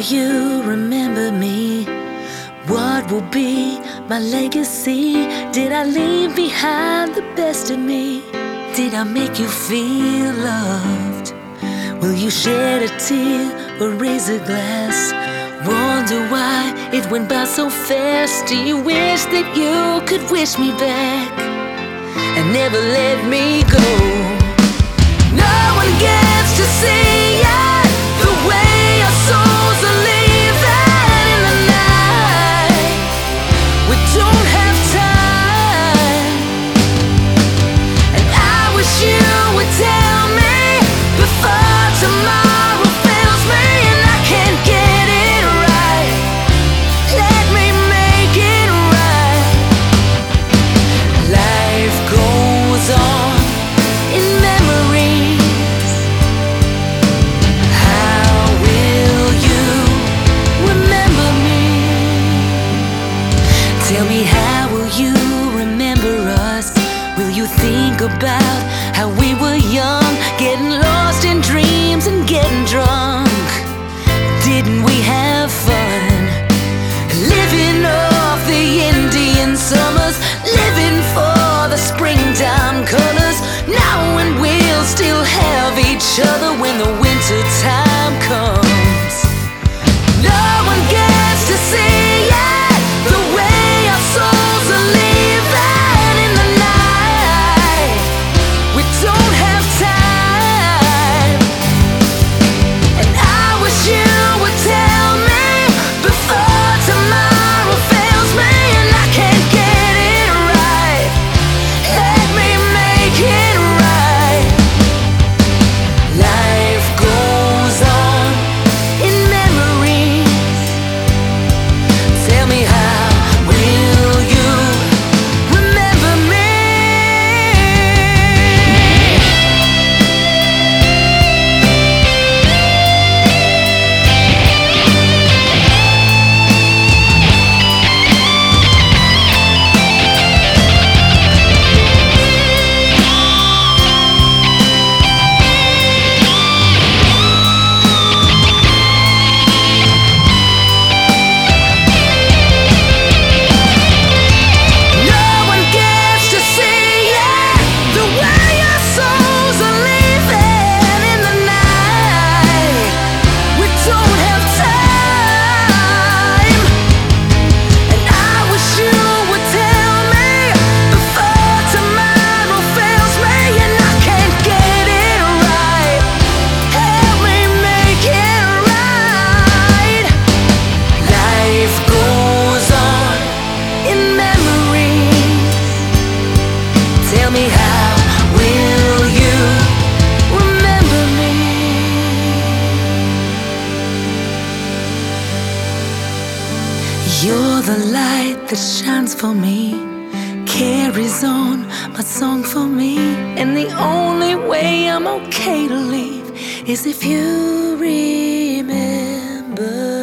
you remember me? What will be my legacy? Did I leave behind the best of me? Did I make you feel loved? Will you shed a tear or raise a glass? Wonder why it went by so fast. Do you wish that you could wish me back and never let me go? No one gets to see it, the way our souls are leaving in the night. We don't have time, and I wish you would tell me before tomorrow fails me and I can't get it right. Let me make it right. Life goes on in memories. How will you remember me? Tell me, how will you remember us? Will you think about how we were young, getting lost in dreams and getting drunk? Didn't we have fun? Living off the Indian summers, living for the springtime colors, knowing we'll still have each other when the winter time comes. No one gets to see it, the way our souls are leaving in the night. We don't have time, and I wish you would tell me before tomorrow fails me and I can't get it right. Let me make it right. Life goes on in memories. Tell me, how will you remember me? No one gets to see it, the way our souls are leaving in the night. We don't have time, and I wish you would tell me before tomorrow fails me and I can't get it right. Help me make it right. Life goes on in memories. Tell me, how will you remember me? You're the light that shines for me, carries on my song for me, and the only way I'm okay to leave is if you remember